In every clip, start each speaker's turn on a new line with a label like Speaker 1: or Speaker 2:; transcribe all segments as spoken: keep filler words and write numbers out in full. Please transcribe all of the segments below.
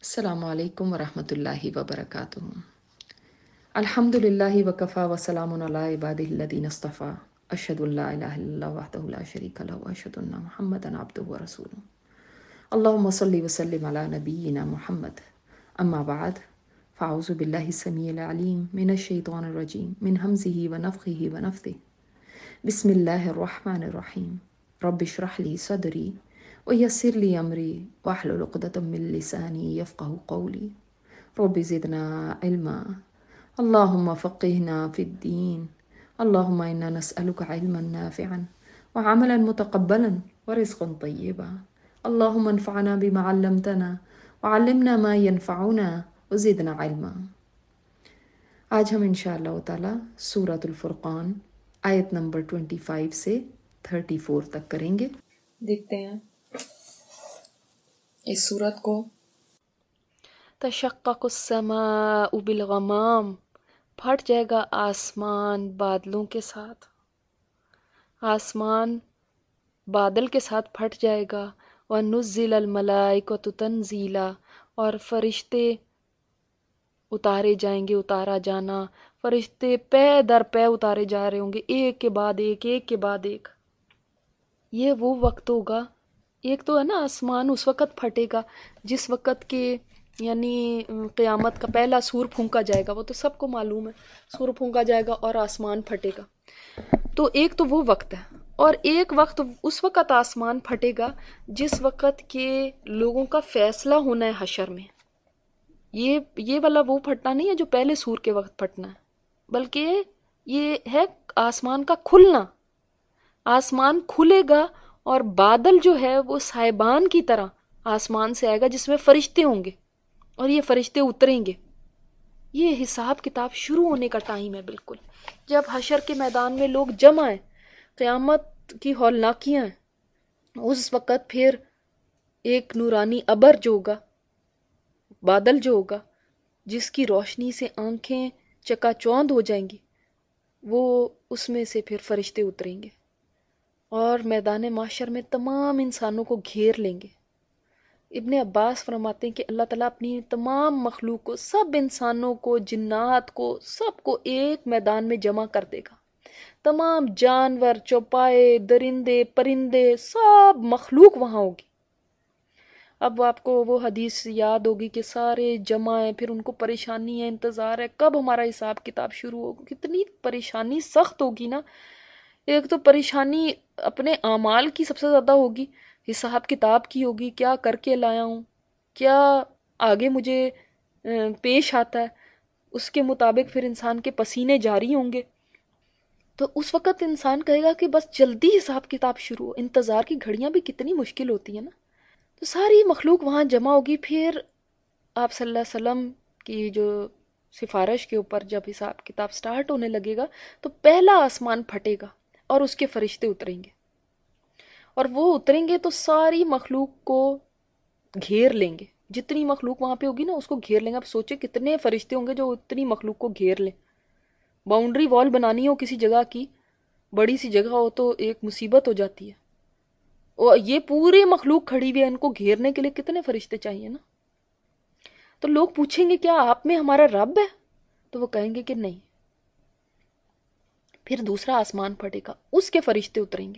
Speaker 1: السلام علیکم ورحمۃ اللہ وبرکاتہ۔ الحمد للہ وکفا وسلام علی عبادہ الذین اصطفیٰ، اشہد ان لا الہ الا اللہ وحدہ لا شریک لہ واشہد ان محمدا عبدہ ورسولہ۔ اللہم صلی وسلم علی نبینا محمد۔ اما بعد فاعوذ باللہ السمیع العلیم من الشیطان الرجیم من ہمزہ ونفخہ ونفثہ۔ بسم اللہ الرحمن الرحیم۔ رب اشرح لی صدری ویسر لی امری واحلل عقدۃ من لسانی یفقہوا قولی۔ رب زدنا علما، اللہم فقہنا فی الدین، اللہم انا نسألک علما نافعا وعملا متقبلا ورزقا طیبا، اللہم انفعنا بما علمتنا وعلمنا ما ينفعنا وزدنا علما۔ آج ہم انشاءاللہ تعالی سورۃ الفرقان آیت نمبر پچیس سے چونتیس تک کریں گے۔
Speaker 2: دیکھتے ہیں اس سورت کو۔
Speaker 3: تشقق السماء بالغمام، پھٹ جائے گا آسمان بادلوں کے ساتھ، آسمان بادل کے ساتھ پھٹ جائے گا۔ وَنُزِّلَ الْمَلَائِكَةُ تَنزِيلًا، اور فرشتے اتارے جائیں گے، اتارا جانا۔ فرشتے پے در پے اتارے جا رہے ہوں گے، ایک کے بعد ایک، ایک کے بعد ایک۔ یہ وہ وقت ہوگا، ایک تو ہے نا آسمان اس وقت پھٹے گا جس وقت کے یعنی قیامت کا پہلا سور پھونکا جائے گا، وہ تو سب کو معلوم ہے، سور پھونکا جائے گا اور آسمان پھٹے گا۔ تو ایک تو وہ وقت ہے، اور ایک وقت اس وقت آسمان پھٹے گا جس وقت کے لوگوں کا فیصلہ ہونا ہے حشر میں۔ یہ یہ والا وہ پھٹنا نہیں ہے جو پہلے سور کے وقت پھٹنا ہے، بلکہ یہ ہے آسمان کا کھلنا۔ آسمان کھلے گا اور بادل جو ہے وہ سائبان کی طرح آسمان سے آئے گا جس میں فرشتے ہوں گے، اور یہ فرشتے اتریں گے۔ یہ حساب کتاب شروع ہونے کا ٹائم ہے، بالکل جب حشر کے میدان میں لوگ جمع ہیں، قیامت کی ہولناکیاں ہیں، اس وقت پھر ایک نورانی ابر جو ہوگا، بادل جو ہوگا جس کی روشنی سے آنکھیں چکا چوند ہو جائیں گی، وہ اس میں سے پھر فرشتے اتریں گے اور میدان محشر میں تمام انسانوں کو گھیر لیں گے۔ ابن عباس فرماتے ہیں کہ اللہ تعالیٰ اپنی تمام مخلوق کو، سب انسانوں کو، جنات کو، سب کو ایک میدان میں جمع کر دے گا۔ تمام جانور، چوپائے، درندے، پرندے، سب مخلوق وہاں ہوگی۔ اب آپ کو وہ حدیث یاد ہوگی کہ سارے جمع ہیں، پھر ان کو پریشانی ہے، انتظار ہے کب ہمارا حساب کتاب شروع ہوگا۔ کتنی پریشانی سخت ہوگی نا۔ ایک تو پریشانی اپنے اعمال کی سب سے زیادہ ہوگی، حساب کتاب کی ہوگی، کیا کر کے لایا ہوں، کیا آگے مجھے پیش آتا ہے، اس کے مطابق پھر انسان کے پسینے جاری ہوں گے۔ تو اس وقت انسان کہے گا کہ بس جلدی حساب کتاب شروع ہو۔ انتظار کی گھڑیاں بھی کتنی مشکل ہوتی ہیں نا۔ تو ساری مخلوق وہاں جمع ہوگی۔ پھر آپ صلی اللہ علیہ وسلم کی جو سفارش کے اوپر جب حساب کتاب سٹارٹ ہونے لگے گا تو پہلا آسمان پھٹے گا اور اس کے فرشتے اتریں گے، اور وہ اتریں گے تو ساری مخلوق کو گھیر لیں گے۔ جتنی مخلوق وہاں پہ ہوگی نا اس کو گھیر لیں گے۔ آپ سوچیں کتنے فرشتے ہوں گے جو اتنی مخلوق کو گھیر لیں۔ باؤنڈری وال بنانی ہو کسی جگہ کی، بڑی سی جگہ ہو تو ایک مصیبت ہو جاتی ہے، اور یہ پوری مخلوق کھڑی ہوئی ہے، ان کو گھیرنے کے لیے کتنے فرشتے چاہیے نا۔ تو لوگ پوچھیں گے کیا آپ میں ہمارا رب ہے؟ تو وہ کہیں گے کہ نہیں۔ پھر دوسرا آسمان پھٹے گا، اس کے فرشتے اتریں گے،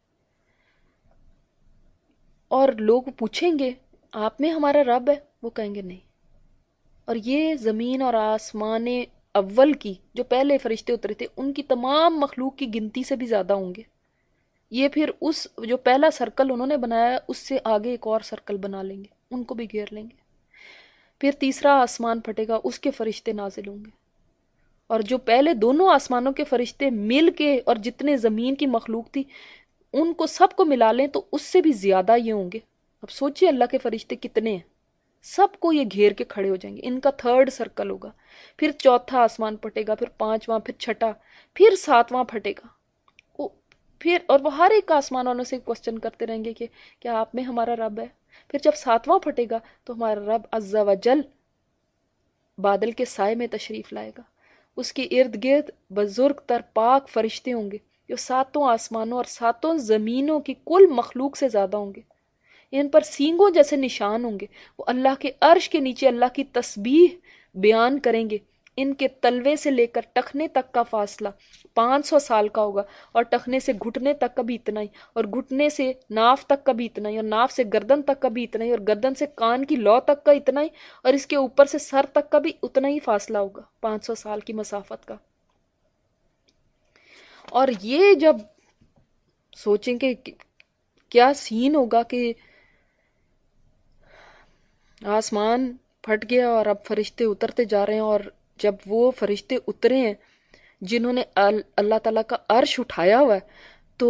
Speaker 3: اور لوگ پوچھیں گے آپ میں ہمارا رب ہے؟ وہ کہیں گے نہیں۔ اور یہ زمین اور آسمان اول کی جو پہلے فرشتے اترے تھے ان کی تمام مخلوق کی گنتی سے بھی زیادہ ہوں گے۔ یہ پھر اس جو پہلا سرکل انہوں نے بنایا اس سے آگے ایک اور سرکل بنا لیں گے، ان کو بھی گھیر لیں گے۔ پھر تیسرا آسمان پھٹے گا، اس کے فرشتے نازل ہوں گے، اور جو پہلے دونوں آسمانوں کے فرشتے مل کے اور جتنے زمین کی مخلوق تھی ان کو سب کو ملا لیں تو اس سے بھی زیادہ یہ ہوں گے۔ اب سوچئے اللہ کے فرشتے کتنے ہیں، سب کو یہ گھیر کے کھڑے ہو جائیں گے۔ ان کا تھرڈ سرکل ہوگا، پھر چوتھا آسمان پھٹے گا، پھر پانچواں، پھر چھٹا، پھر ساتواں پھٹے گا۔ پھر اور وہ ہر ایک آسمان والوں سے کوسچن کرتے رہیں گے کہ کیا آپ میں ہمارا رب ہے؟ پھر جب ساتواں پھٹے گا تو ہمارا رب عز و جل بادل کے سائے میں تشریف لائے گا۔ اس کے ارد گرد بزرگ تر پاک فرشتے ہوں گے جو ساتوں آسمانوں اور ساتوں زمینوں کی کل مخلوق سے زیادہ ہوں گے۔ ان پر سینگوں جیسے نشان ہوں گے، وہ اللہ کے عرش کے نیچے اللہ کی تسبیح بیان کریں گے۔ ان کے تلوے سے لے کر ٹخنے تک کا فاصلہ پانچ سو سال کا ہوگا، اور ٹخنے سے گھٹنے تک کا بھی اتنا ہی، اور گھٹنے سے ناف تک کا بھی اتنا ہی، اور ناف سے گردن تک کا بھی اتنا ہی، اور گردن سے کان کی لو تک کا اتنا ہی، اور اس کے اوپر سے سر تک کا بھی اتنا ہی فاصلہ ہوگا، پانچ سو سال کی مسافت کا۔ اور یہ جب سوچیں کہ کیا سین ہوگا کہ آسمان پھٹ گیا اور اب فرشتے اترتے جا رہے ہیں، اور جب وہ فرشتے اترے ہیں جنہوں نے اللہ تعالیٰ کا عرش اٹھایا ہوا ہے، تو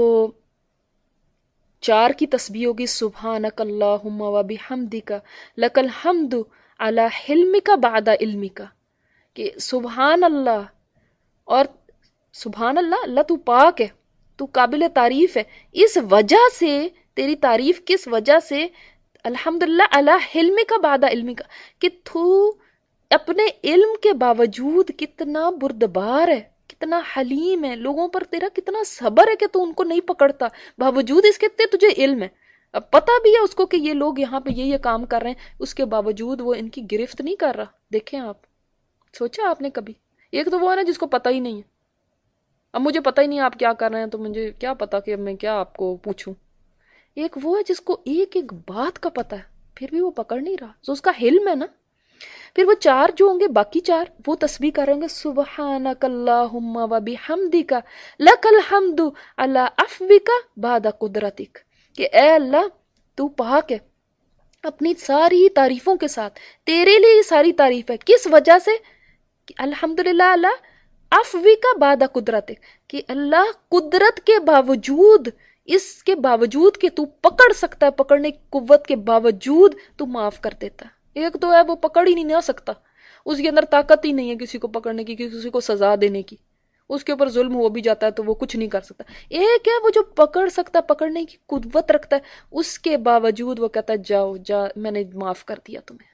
Speaker 3: چار کی تسبیح ہوگی، سبحانک اللہم و بحمدک لک الحمد علی حلمک بعد علمک، کہ سبحان اللہ، اور سبحان اللہ، اللہ تو پاک ہے، تو قابل تعریف ہے، اس وجہ سے تیری تعریف کس وجہ سے، الحمدللہ علی حلمک بعد علمک، کہ تو اپنے علم کے باوجود کتنا بردبار ہے، کتنا حلیم ہے، لوگوں پر تیرا کتنا صبر ہے کہ تو ان کو نہیں پکڑتا، باوجود اس کے تجھے علم ہے، اب پتہ بھی ہے اس کو کہ یہ لوگ یہاں پہ یہ یہ کام کر رہے ہیں، اس کے باوجود وہ ان کی گرفت نہیں کر رہا۔ دیکھیں آپ، سوچا آپ نے کبھی؟ ایک تو وہ ہے نا جس کو پتہ ہی نہیں ہے، اب مجھے پتہ ہی نہیں آپ کیا کر رہے ہیں تو مجھے کیا پتا کہ اب میں کیا آپ کو پوچھوں۔ ایک وہ ہے جس کو ایک ایک بات کا پتہ ہے پھر بھی وہ پکڑ نہیں رہا، تو اس کا حلم ہے نا۔ پھر وہ چار جو ہوں گے، باقی چار وہ تسبیح کریں گے، سبحانک اللہم و بحمدک لک الحمد علی عفوک بعد قدرتک، کہ اے اللہ تو پاک ہے، اپنی ساری تعریفوں کے ساتھ تیرے لیے یہ ساری تعریف ہے، کس وجہ سے، کہ الحمدللہ علی عفوک بعد قدرتک، کہ اللہ قدرت کے باوجود، اس کے باوجود کہ تو پکڑ سکتا ہے، پکڑنے کی قوت کے باوجود تو معاف کر دیتا ہے۔ ایک تو ہے وہ پکڑ ہی نہیں نہ سکتا، اس کے اندر طاقت ہی نہیں ہے کسی کو پکڑنے کی، کسی کو سزا دینے کی، اس کے اوپر ظلم ہو بھی جاتا ہے تو وہ کچھ نہیں کر سکتا۔ ایک ہے وہ جو پکڑ سکتا ہے، پکڑنے کی قوت رکھتا ہے، اس کے باوجود وہ کہتا ہے جاؤ جا، میں نے معاف کر دیا تمہیں۔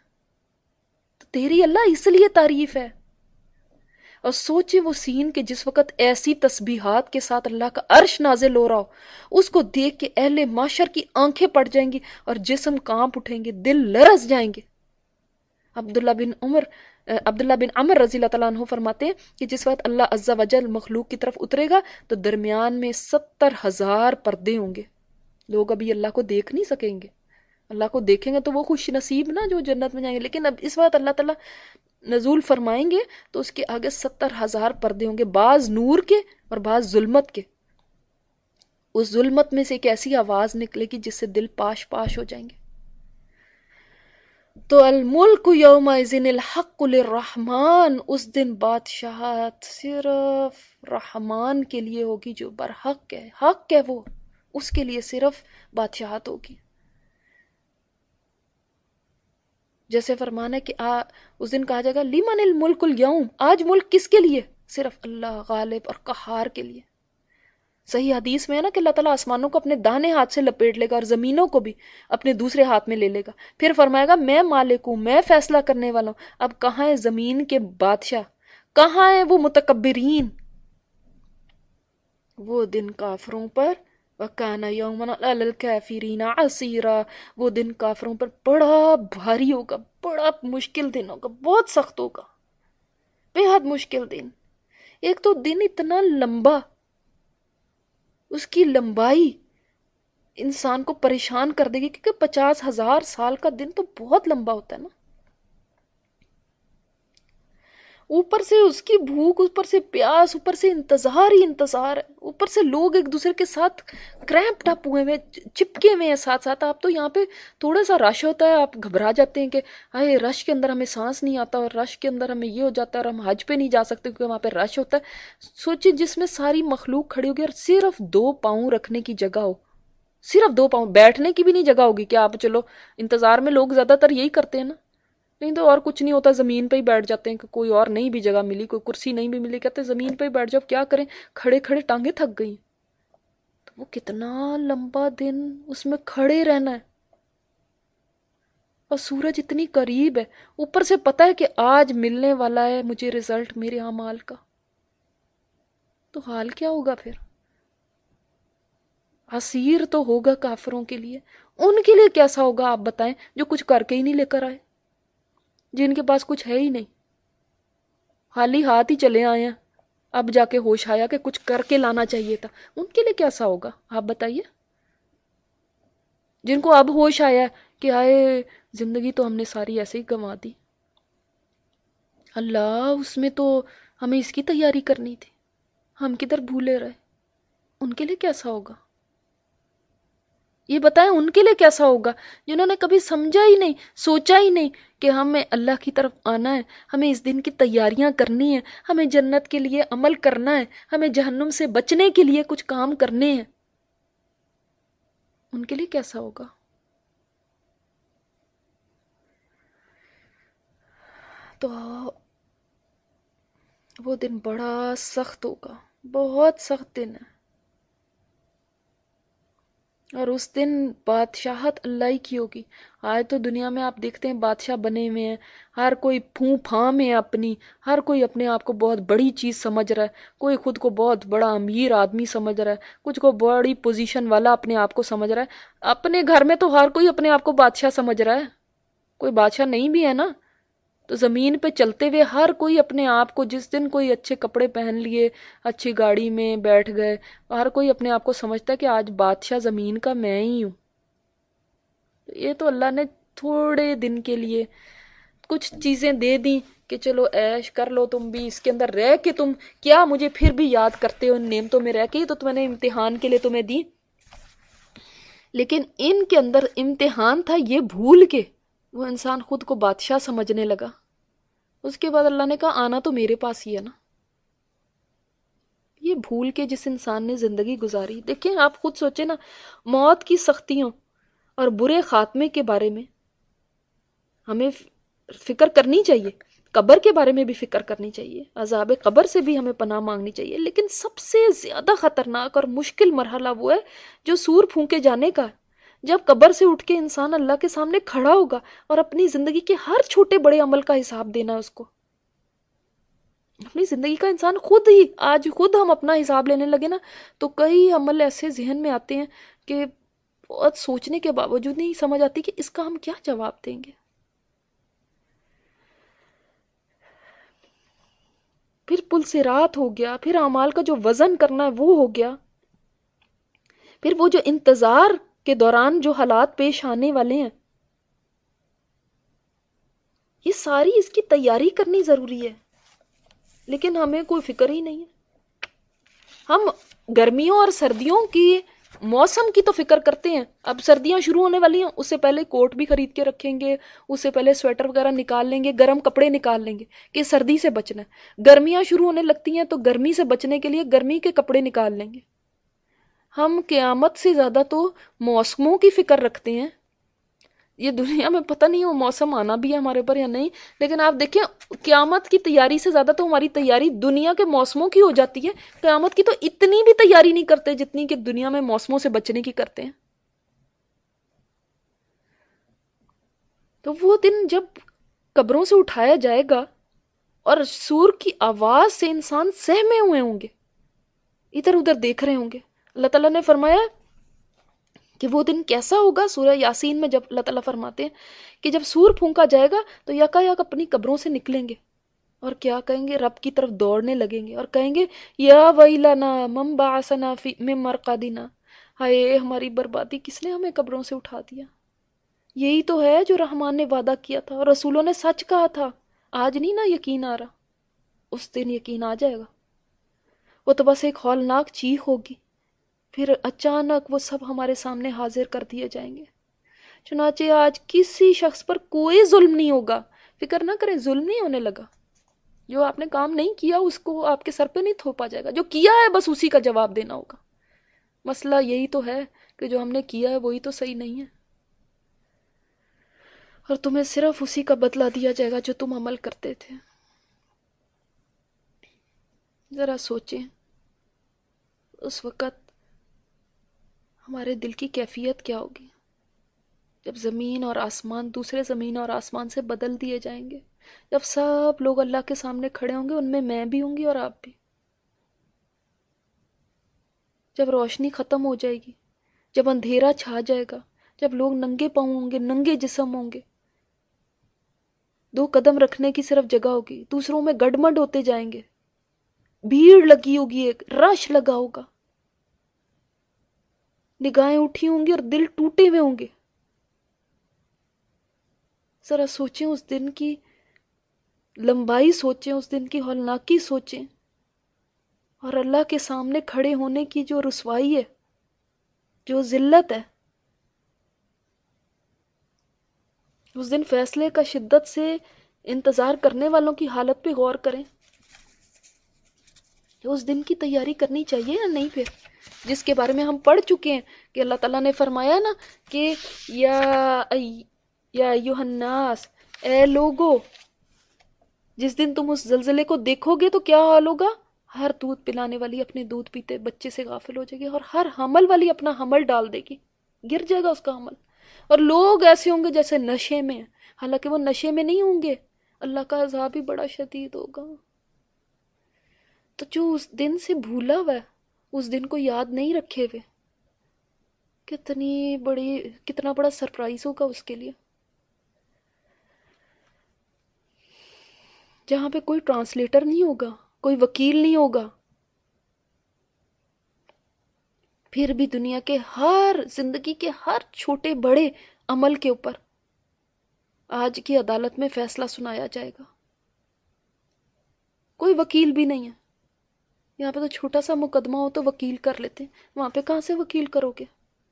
Speaker 3: تو تیری اللہ اس لیے تعریف ہے۔ اور سوچے وہ سین کہ جس وقت ایسی تسبیحات کے ساتھ اللہ کا عرش نازل ہو رہا ہو، اس کو دیکھ کے اہل محشر کی آنکھیں پڑ جائیں گی اور جسم کانپ اٹھیں گے، دل لرز جائیں گے۔ عبداللہ بن عمر عبداللہ بن عمر رضی اللہ تعالیٰ عنہ فرماتے ہیں کہ جس وقت اللہ عز و جل مخلوق کی طرف اترے گا تو درمیان میں ستر ہزار پردے ہوں گے، لوگ ابھی اللہ کو دیکھ نہیں سکیں گے، اللہ کو دیکھیں گے تو وہ خوش نصیب نا جو جنت میں جائیں گے، لیکن اب اس وقت اللہ تعالیٰ نزول فرمائیں گے تو اس کے آگے ستر ہزار پردے ہوں گے، بعض نور کے اور بعض ظلمت کے۔ اس ظلمت میں سے ایک ایسی آواز نکلے گی جس سے دل پاش پاش ہو جائیں گے۔ تو الملک یومئذ الحق للرحمن، اس دن بادشاہت صرف رحمان کے لیے ہوگی جو برحق ہے، حق ہے وہ، اس کے لیے صرف بادشاہت ہوگی۔ جیسے فرمانا ہے کہ آ, اس دن کہا جائے گا لمن الملک اليوم، آج ملک کس کے لیے؟ صرف اللہ غالب اور قہار کے لیے۔ صحیح حدیث میں ہے نا کہ اللہ تعالیٰ آسمانوں کو اپنے داہنے ہاتھ سے لپیٹ لے گا اور زمینوں کو بھی اپنے دوسرے ہاتھ میں لے لے گا، پھر فرمائے گا میں مالک ہوں، میں فیصلہ کرنے والا ہوں۔ اب کہاں ہے زمین کے بادشاہ، کہاں ہے وہ متکبرین؟ وہ دن کافروں پر وَكَانَ يَوْمًا عَلَى الْكَافِرِينَ عَسِيرًا، وہ دن کافروں پر بڑا بھاری ہوگا، بڑا مشکل دن ہوگا، بہت سخت ہوگا، بے حد مشکل دن۔ ایک تو دن اتنا لمبا، اس کی لمبائی انسان کو پریشان کر دے گی، کیونکہ پچاس ہزار سال کا دن تو بہت لمبا ہوتا ہے نا۔ اوپر سے اس کی بھوک، اوپر سے پیاس، اوپر سے انتظار ہی انتظار ہے، اوپر سے لوگ ایک دوسرے کے ساتھ کریمپڈ اپ ہوئے ہوئے، چپکے ہوئے ہیں ساتھ ساتھ۔ آپ تو یہاں پہ تھوڑا سا رش ہوتا ہے آپ گھبرا جاتے ہیں کہ ہائے رش کے اندر ہمیں سانس نہیں آتا، اور رش کے اندر ہمیں یہ ہو جاتا ہے اور ہم حج پہ نہیں جا سکتے کیونکہ وہاں پہ رش ہوتا ہے۔ سوچیں جس میں ساری مخلوق کھڑی ہوگی اور صرف دو پاؤں رکھنے کی جگہ ہو، صرف دو پاؤں، بیٹھنے کی بھی نہیں جگہ ہوگی کہ آپ چلو انتظار میں لوگ زیادہ تر یہی کرتے ہیں نا، نہیں تو اور کچھ نہیں ہوتا، زمین پہ ہی بیٹھ جاتے ہیں کہ کوئی اور نہیں بھی جگہ ملی، کوئی کرسی نہیں بھی ملی، کہتے زمین پہ ہی بیٹھ جاؤ، کیا کریں کھڑے کھڑے ٹانگیں تھک گئی۔ تو وہ کتنا لمبا دن، اس میں کھڑے رہنا ہے، اور سورج اتنی قریب ہے، اوپر سے پتہ ہے کہ آج ملنے والا ہے مجھے رزلٹ میرے اعمال کا، تو حال کیا ہوگا پھر؟ عصیر تو ہوگا کافروں کے لیے، ان کے لیے کیسا ہوگا آپ بتائیں، جو کچھ کر کے ہی نہیں لے کر آئے، جن کے پاس کچھ ہے ہی نہیں، خالی ہاتھ ہی چلے آئے ہیں، اب جا کے ہوش آیا کہ کچھ کر کے لانا چاہیے تھا، ان کے لیے کیسا ہوگا آپ بتائیے؟ جن کو اب ہوش آیا ہے کہ آئے زندگی تو ہم نے ساری ایسے ہی گنوا دی، اللہ اس میں تو ہمیں اس کی تیاری کرنی تھی، ہم کدھر بھولے رہے، ان کے لیے کیسا ہوگا؟ یہ بتائیں ان کے لیے کیسا ہوگا جنہوں نے کبھی سمجھا ہی نہیں، سوچا ہی نہیں کہ ہمیں اللہ کی طرف آنا ہے، ہمیں اس دن کی تیاریاں کرنی ہیں، ہمیں جنت کے لیے عمل کرنا ہے، ہمیں جہنم سے بچنے کے لیے کچھ کام کرنے ہیں، ان کے لیے کیسا ہوگا؟ تو وہ دن بڑا سخت ہوگا، بہت سخت دن ہے، اور اس دن بادشاہت اللہ ہی کی ہوگی۔ آج تو دنیا میں آپ دیکھتے ہیں بادشاہ بنے ہوئے ہیں، ہر کوئی پھوں پھاں میں ہے اپنی، ہر کوئی اپنے آپ کو بہت بڑی چیز سمجھ رہا ہے، کوئی خود کو بہت بڑا امیر آدمی سمجھ رہا ہے، کچھ کو بڑی پوزیشن والا اپنے آپ کو سمجھ رہا ہے، اپنے گھر میں تو ہر کوئی اپنے آپ کو بادشاہ سمجھ رہا ہے، کوئی بادشاہ نہیں بھی ہے نا، تو زمین پہ چلتے ہوئے ہر کوئی اپنے آپ کو، جس دن کوئی اچھے کپڑے پہن لیے، اچھی گاڑی میں بیٹھ گئے، ہر کوئی اپنے آپ کو سمجھتا ہے کہ آج بادشاہ زمین کا میں ہی ہوں۔ یہ تو اللہ نے تھوڑے دن کے لیے کچھ چیزیں دے دیں کہ چلو عیش کر لو تم بھی، اس کے اندر رہ کے تم کیا مجھے پھر بھی یاد کرتے ہو، ان نعمتوں میں رہ کے، تو میں نے امتحان کے لیے تمہیں دی، لیکن ان کے اندر امتحان تھا یہ بھول کے وہ انسان خود کو بادشاہ سمجھنے لگا۔ اس کے بعد اللہ نے کہا آنا تو میرے پاس ہی ہے نا۔ یہ بھول کے جس انسان نے زندگی گزاری، دیکھیں آپ خود سوچیں نا، موت کی سختیوں اور برے خاتمے کے بارے میں ہمیں فکر کرنی چاہیے، قبر کے بارے میں بھی فکر کرنی چاہیے، عذاب قبر سے بھی ہمیں پناہ مانگنی چاہیے، لیکن سب سے زیادہ خطرناک اور مشکل مرحلہ وہ ہے جو سور پھونکے جانے کا ہے، جب قبر سے اٹھ کے انسان اللہ کے سامنے کھڑا ہوگا اور اپنی زندگی کے ہر چھوٹے بڑے عمل کا حساب دینا ہے اس کو۔ اپنی زندگی کا انسان خود ہی، آج خود ہم اپنا حساب لینے لگے نا تو کئی عمل ایسے ذہن میں آتے ہیں کہ بہت سوچنے کے باوجود نہیں سمجھ آتی کہ اس کا ہم کیا جواب دیں گے۔ پھر پل صراط ہو گیا، پھر اعمال کا جو وزن کرنا ہے وہ ہو گیا، پھر وہ جو انتظار کے دوران جو حالات پیش آنے والے ہیں، یہ ساری اس کی تیاری کرنی ضروری ہے، لیکن ہمیں کوئی فکر ہی نہیں ہے۔ ہم گرمیوں اور سردیوں کی موسم کی تو فکر کرتے ہیں، اب سردیاں شروع ہونے والی ہیں، اس سے پہلے کوٹ بھی خرید کے رکھیں گے، اس سے پہلے سویٹر وغیرہ نکال لیں گے، گرم کپڑے نکال لیں گے کہ سردی سے بچنا ہے۔ گرمیاں شروع ہونے لگتی ہیں تو گرمی سے بچنے کے لیے گرمی کے کپڑے نکال لیں گے۔ ہم قیامت سے زیادہ تو موسموں کی فکر رکھتے ہیں، یہ دنیا میں پتہ نہیں وہ موسم آنا بھی ہے ہمارے اوپر یا نہیں، لیکن آپ دیکھیں قیامت کی تیاری سے زیادہ تو ہماری تیاری دنیا کے موسموں کی ہو جاتی ہے، قیامت کی تو اتنی بھی تیاری نہیں کرتے جتنی کہ دنیا میں موسموں سے بچنے کی کرتے ہیں۔ تو وہ دن جب قبروں سے اٹھایا جائے گا اور سور کی آواز سے انسان سہمے ہوئے ہوں گے، ادھر ادھر دیکھ رہے ہوں گے، اللہ تعالیٰ نے فرمایا کہ وہ دن کیسا ہوگا، سورہ یاسین میں جب اللہ تعالیٰ فرماتے ہیں کہ جب سور پھونکا جائے گا تو یکا یک اپنی قبروں سے نکلیں گے اور کیا کہیں گے، رب کی طرف دوڑنے لگیں گے اور کہیں گے یا ویلنا من بعثنا فی من مرقدنا، ہائے ہماری بربادی، کس نے ہمیں قبروں سے اٹھا دیا۔ یہی تو ہے جو رحمان نے وعدہ کیا تھا اور رسولوں نے سچ کہا تھا۔ آج نہیں نا یقین آ رہا، اس دن یقین آ جائے گا۔ وہ تو بس ایک ہولناک چیخ ہوگی، پھر اچانک وہ سب ہمارے سامنے حاضر کر دیے جائیں گے۔ چنانچہ آج کسی شخص پر کوئی ظلم نہیں ہوگا، فکر نہ کریں، ظلم نہیں ہونے لگا۔ جو آپ نے کام نہیں کیا اس کو آپ کے سر پہ نہیں تھوپا جائے گا، جو کیا ہے بس اسی کا جواب دینا ہوگا۔ مسئلہ یہی تو ہے کہ جو ہم نے کیا ہے وہی تو صحیح نہیں ہے، اور تمہیں صرف اسی کا بدلہ دیا جائے گا جو تم عمل کرتے تھے۔ ذرا سوچیں اس وقت ہمارے دل کی کیفیت کیا ہوگی جب زمین اور آسمان دوسرے زمین اور آسمان سے بدل دیے جائیں گے، جب سب لوگ اللہ کے سامنے کھڑے ہوں گے، ان میں میں بھی ہوں گی اور آپ بھی، جب روشنی ختم ہو جائے گی، جب اندھیرا چھا جائے گا، جب لوگ ننگے پاؤں ہوں گے، ننگے جسم ہوں گے، دو قدم رکھنے کی صرف جگہ ہوگی، دوسروں میں گڈمڈ ہوتے جائیں گے، بھیڑ لگی ہوگی، ایک رش لگا ہوگا، نگاہیں اٹھی ہوں گی اور دل ٹوٹے ہوئے ہوں گے. ذرا سوچیں اس دن کی لمبائی، سوچیں اس دن کی ہولناکی، سوچیں، اور اللہ کے سامنے کھڑے ہونے کی جو رسوائی ہے، جو ذلت ہے. اس دن فیصلے کا شدت سے انتظار کرنے والوں کی حالت پہ غور کریں. اس دن کی تیاری کرنی چاہیے یا نہیں؟ پھر جس کے بارے میں ہم پڑھ چکے ہیں کہ اللہ تعالیٰ نے فرمایا نا کہ یا یا ایھا الناس، اے لوگو، جس دن تم اس زلزلے کو دیکھو گے تو کیا حال ہوگا؟ ہر دودھ پلانے والی اپنے دودھ پیتے بچے سے غافل ہو جائے گی، اور ہر حمل والی اپنا حمل ڈال دے گی، گر جائے گا اس کا حمل. اور لوگ ایسے ہوں گے جیسے نشے میں ہیں، حالانکہ وہ نشے میں نہیں ہوں گے. اللہ کا عذاب بھی بڑا شدید ہوگا. تو جو اس دن سے بھولا ہوا ہے، اس دن کو یاد نہیں رکھے ہوئے، کتنی بڑی کتنا بڑا سرپرائز ہوگا اس کے لیے. جہاں پہ کوئی ٹرانسلیٹر نہیں ہوگا، کوئی وکیل نہیں ہوگا، پھر بھی دنیا کے ہر زندگی کے ہر چھوٹے بڑے عمل کے اوپر آج کی عدالت میں فیصلہ سنایا جائے گا. کوئی وکیل بھی نہیں ہے. یہاں پہ تو چھوٹا سا مقدمہ ہو تو وکیل کر لیتے ہیں، وہاں پہ کہاں سے وکیل کرو گے؟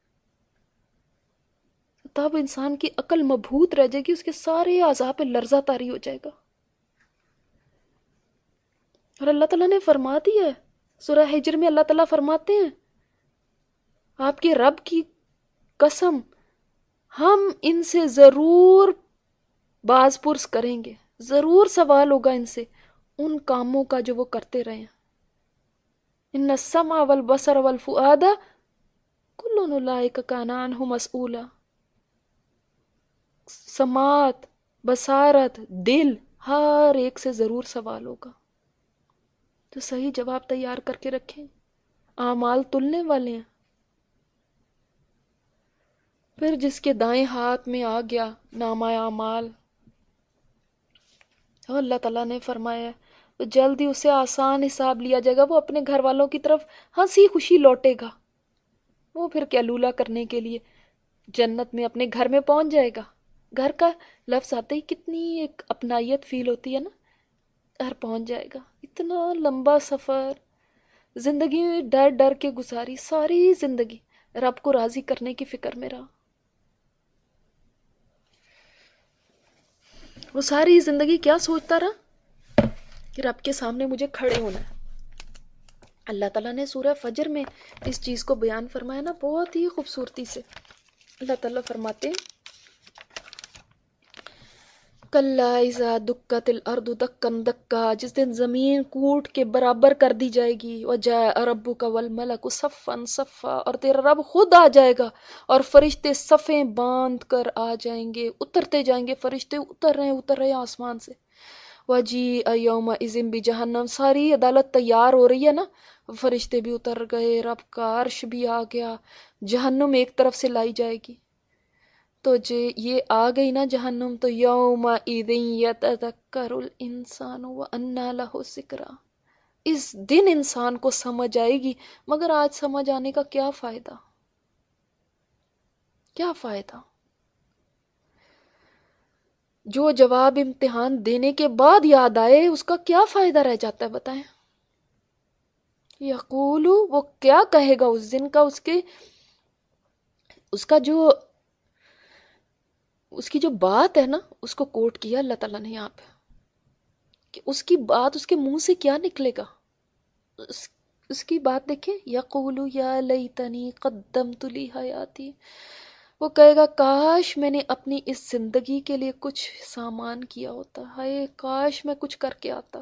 Speaker 3: تب انسان کی عقل مبہوت رہ جائے گی، اس کے سارے اعضاء پہ لرزہ طاری ہو جائے گا. اور اللہ تعالیٰ نے فرما دیا ہے، سورہ ہجر میں اللہ تعالیٰ فرماتے ہیں، آپ کے رب کی قسم، ہم ان سے ضرور باز پرس کریں گے، ضرور سوال ہوگا ان سے ان کاموں کا جو وہ کرتے رہے ہیں. ان السمع والبصر والفؤاد کل اولئک کان عنہ مسئولا. سماعت، بصارت، دل، ہر ایک سے ضرور سوال ہوگا. تو صحیح جواب تیار کر کے رکھیں. اعمال تلنے والے ہیں. پھر جس کے دائیں ہاتھ میں آ گیا نامہ اعمال، اللہ تعالیٰ نے فرمایا تو جلد ہی اسے آسان حساب لیا جائے گا. وہ اپنے گھر والوں کی طرف ہنسی خوشی لوٹے گا. وہ پھر کیا لولا کرنے کے لیے جنت میں اپنے گھر میں پہنچ جائے گا. گھر کا لفظ آتے ہی کتنی ایک اپنائیت فیل ہوتی ہے نا. گھر پہنچ جائے گا. اتنا لمبا سفر زندگی میں ڈر ڈر کے گزاری، ساری زندگی رب کو راضی کرنے کی فکر میں رہا. وہ ساری زندگی کیا سوچتا رہا کہ رب کے سامنے مجھے کھڑے ہونا ہے. اللہ تعالیٰ نے سورہ فجر میں اس چیز کو بیان فرمایا نا بہت ہی خوبصورتی سے. اللہ تعالیٰ فرماتے ہیں کَلَّا اِذَا دُکَّتِ الْأَرْضُ دَکًّا دَکًّا، جس دن زمین کوٹ کے برابر کر دی جائے گی. وَجَاءَ رَبُّكَ وَالْمَلَكُ صَفًّا صَفًّا، اور تیرا رب خود آ جائے گا اور فرشتے صفیں باندھ کر آ جائیں گے، اترتے جائیں گے. فرشتے اتر رہے اتر رہے آسمان سے. وَجِیءَ یَوْمَئِذٍ بِجَہَنَّمَ، ساری عدالت تیار ہو رہی ہے نا. فرشتے بھی اتر گئے، رب کا عرش بھی آ گیا، جہنم ایک طرف سے لائی جائے گی. تو یہ آ گئی نا جہنم، تو یومئذ یتذکر الانسان وانیٰ لہ الذکریٰ، اس دن انسان کو سمجھ آئے گی. مگر آج سمجھ آنے کا کیا فائدہ؟ کیا فائدہ؟ جو جواب امتحان دینے کے بعد یاد آئے اس کا کیا فائدہ رہ جاتا ہے بتائیں؟ یقول، وہ کیا کہے گا اس دن کا، اس کے اس کا جو اس کی جو بات ہے نا، اس کو کوٹ کیا اللہ تعالیٰ نے یہاں پہ کہ اس کی بات، اس کے منہ سے کیا نکلے گا. اس, اس کی بات دیکھیں، یقول یا لیتنی قدمت لی حیاتی، وہ کہے گا کاش میں نے اپنی اس زندگی کے لیے کچھ سامان کیا ہوتا، ہائے کاش میں کچھ کر کے آتا.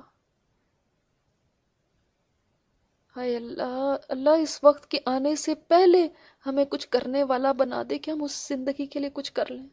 Speaker 3: ہائے اللہ، اللہ اس وقت کے آنے سے پہلے ہمیں کچھ کرنے والا بنا دے کہ ہم اس زندگی کے لیے کچھ کر لیں.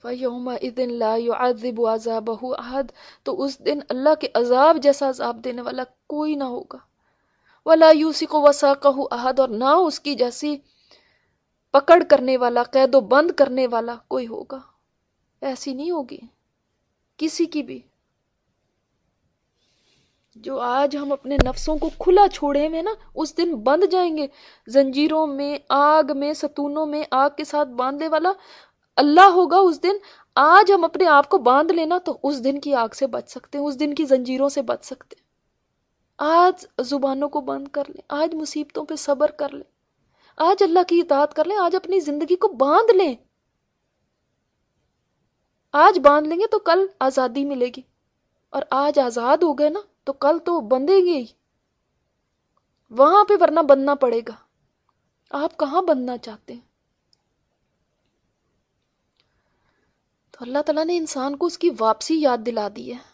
Speaker 3: فَيَوْمَئِذٍ لَا يُعَذِّبُ عَذَابَهُ أَحَدٌ، تو اس دن اللہ کے عذاب جیسا عذاب دینے والا کوئی نہ ہوگا. وَلَا يُوثِقُ وَثَاقَهُ أَحَدٌ، اور نہ اس کی جیسی پکڑ کرنے والا، قید و بند کرنے والا کوئی ہوگا. ایسی نہیں ہوگی کسی کی بھی. جو آج ہم اپنے نفسوں کو کھلا چھوڑے ہوئے نا، اس دن بند جائیں گے زنجیروں میں، آگ میں، ستونوں میں آگ کے ساتھ باندھنے والا اللہ ہوگا اس دن. آج ہم اپنے آپ کو باندھ لینا تو اس دن کی آگ سے بچ سکتے ہیں، اس دن کی زنجیروں سے بچ سکتے ہیں. آج زبانوں کو بند کر لیں، آج مصیبتوں پہ صبر کر لیں، آج اللہ کی اطاعت کر لیں، آج اپنی زندگی کو باندھ لیں. آج باندھ لیں گے تو کل آزادی ملے گی، اور آج آزاد ہو گئے نا تو کل تو بندھیں گے ہی وہاں پہ، ورنہ بندنا پڑے گا. آپ کہاں بندنا چاہتے ہیں؟ تو اللہ تعالیٰ نے انسان کو اس کی واپسی یاد دلا دی ہے.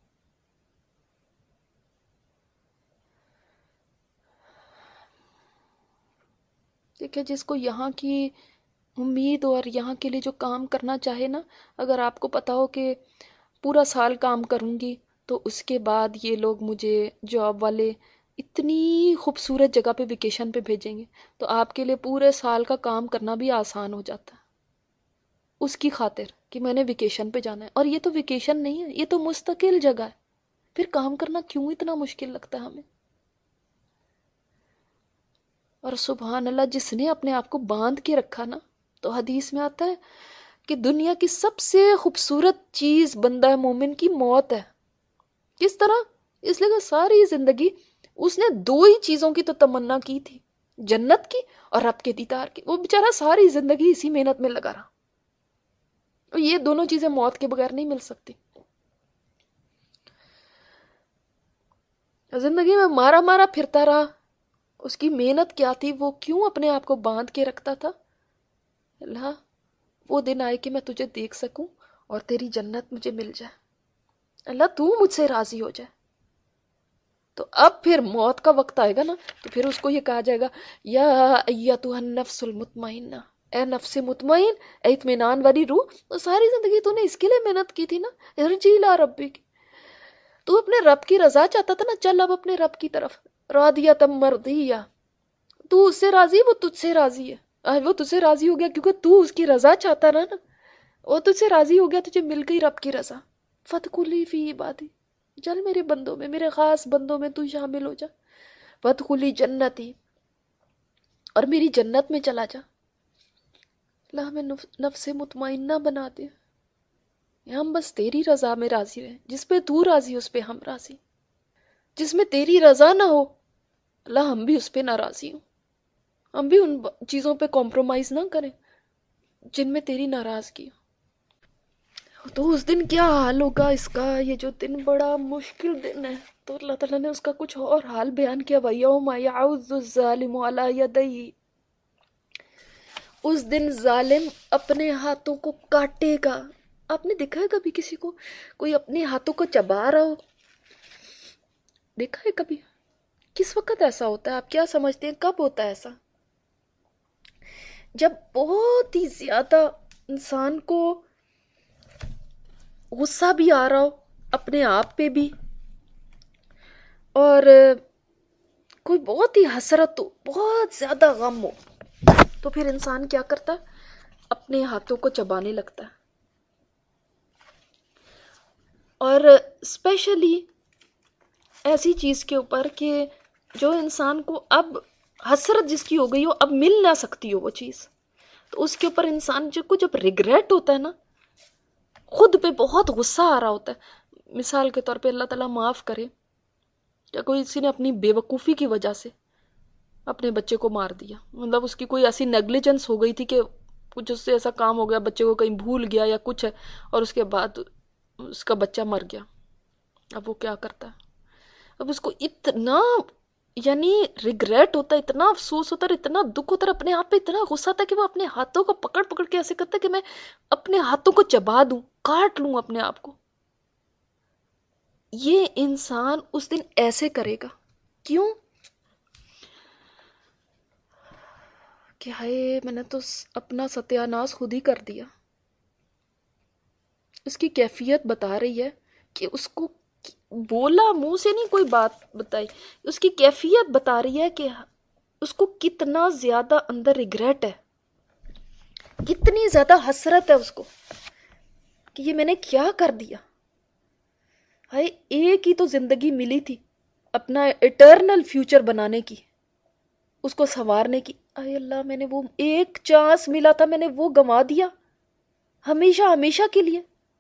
Speaker 3: دیکھیں، جس کو یہاں کی امید اور یہاں کے لیے جو کام کرنا چاہے نا، اگر آپ کو پتا ہو کہ پورا سال کام کروں گی تو اس کے بعد یہ لوگ مجھے جاب والے اتنی خوبصورت جگہ پہ ویکیشن پہ بھیجیں گے، تو آپ کے لیے پورے سال کا کام کرنا بھی آسان ہو جاتا ہے اس کی خاطر کہ میں نے ویکیشن پہ جانا ہے. اور یہ تو ویکیشن نہیں ہے، یہ تو مستقل جگہ ہے. پھر کام کرنا کیوں اتنا مشکل لگتا ہے ہمیں؟ اور سبحان اللہ، جس نے اپنے آپ کو باندھ کے رکھا نا، تو حدیث میں آتا ہے کہ دنیا کی سب سے خوبصورت چیز بندہ مومن کی موت ہے. کس طرح؟ اس لیے کہ ساری زندگی اس نے دو ہی چیزوں کی تو تمنا کی تھی، جنت کی اور رب کے دیدار کی. وہ بیچارہ ساری زندگی اسی محنت میں لگا رہا، اور یہ دونوں چیزیں موت کے بغیر نہیں مل سکتی. زندگی میں مارا مارا پھرتا رہا. اس کی محنت کیا تھی؟ وہ کیوں اپنے آپ کو باندھ کے رکھتا تھا؟ اللہ، وہ دن آئے کہ میں تجھے دیکھ سکوں اور تیری جنت مجھے مل جائے، اللہ تو مجھ سے راضی ہو جائے. تو اب پھر موت کا وقت آئے گا نا، تو پھر اس کو یہ کہا جائے گا، یا ایتھا النفس المطمئنہ، اے نفس مطمئن، اے اطمینان والی روح، تو ساری زندگی تو نے اس کے لیے محنت کی تھی نا، ارجعی الی ربک، تو اپنے رب کی رضا چاہتا تھا نا، چل اب اپنے رب کی طرف. راضیۃ مرضیہ، تو اس سے راضی، وہ تجھ سے راضی ہے. آج وہ تجھ سے راضی ہو گیا کیونکہ تو اس کی رضا چاہتا رہا نا، وہ تجھ سے راضی ہو گیا، تجھے مل گئی رب کی رضا. فادخلی فی عبادی، چل میرے بندوں میں، میرے خاص بندوں میں تو شامل ہو جا. وادخلی جنتی، اور میری جنت میں چلا جا. اللہ ہمیں نفس مطمئنہ بنا دے، ہم بس تیری رضا میں راضی رہیں. جس پہ تو راضی اس پہ ہم راضی. جس میں تیری رضا نہ ہو اللہ، ہم بھی اس پہ ناراضی ہوں. ہم بھی ان چیزوں پہ کمپرومائز نہ کریں جن میں تیری ناراضگی ہو. تو اس دن کیا حال ہوگا اس کا؟ یہ جو دن بڑا مشکل دن ہے، تو اللہ تعالیٰ نے اس کا کچھ اور حال بیان کیا. وَيَوْمَ يَعُضُّ الظَّالِمُ عَلَى يَدَيْهِ، اس دن ظالم اپنے ہاتھوں کو کاٹے گا. آپ نے دیکھا ہے کبھی کسی کو کوئی اپنے ہاتھوں کو چبا رہا ہو؟ دیکھا ہے کبھی؟ کس وقت ایسا ہوتا ہے؟ آپ کیا سمجھتے ہیں کب ہوتا ہے ایسا؟ جب بہت ہی زیادہ انسان کو غصہ بھی آ رہا ہو اپنے آپ پہ بھی، اور کوئی بہت ہی حسرت ہو، بہت زیادہ غم ہو، تو پھر انسان کیا کرتا ہے؟ اپنے ہاتھوں کو چبانے لگتا ہے. اور اسپیشلی ایسی چیز کے اوپر کہ جو انسان کو اب حسرت جس کی ہو گئی ہو، اب مل نہ سکتی ہو وہ چیز، تو اس کے اوپر انسان جو کو جب ریگریٹ ہوتا ہے نا، خود پہ بہت غصہ آ رہا ہوتا ہے. مثال کے طور پہ اللہ تعالیٰ معاف کرے، یا کوئی کسی نے اپنی بے وقوفی کی وجہ سے اپنے بچے کو مار دیا، مطلب اس کی کوئی ایسی نیگلیجنس ہو گئی تھی کہ کچھ اس سے ایسا کام ہو گیا، بچے کو کہیں بھول گیا یا کچھ ہے، اور اس کے بعد اس کا بچہ مر گیا. اب وہ کیا کرتا ہے؟ اب اس کو اتنا یعنی ریگریٹ ہوتا ہے، اتنا افسوس ہوتا ہے، اتنا دکھ ہوتا ہے، اپنے آپ پہ اتنا غصہ آتا ہے کہ وہ اپنے ہاتھوں کو پکڑ پکڑ کے ایسے کرتا ہے کہ میں اپنے ہاتھوں کو چبا دوں، کاٹ لوں اپنے آپ کو. یہ انسان اس دن ایسے کرے گا. کیوں؟ کہ ہائے میں نے تو اپنا ستیہ ناش خود ہی کر دیا. اس کی کیفیت بتا رہی ہے کہ اس کو بولا منہ سے نہیں کوئی بات بتائی، اس کی کیفیت بتا رہی ہے کہ اس کو کتنا زیادہ اندر ریگریٹ ہے، کتنی زیادہ حسرت ہے اس کو کہ یہ میں نے کیا کر دیا. ہائے ایک ہی تو زندگی ملی تھی اپنا اٹرنل فیوچر بنانے کی، اس کو سنوارنے کی. اے اللہ میں نے وہ ایک چانس ملا تھا، میں نے وہ گنوا دیا ہمیشہ ہمیشہ کے لیے.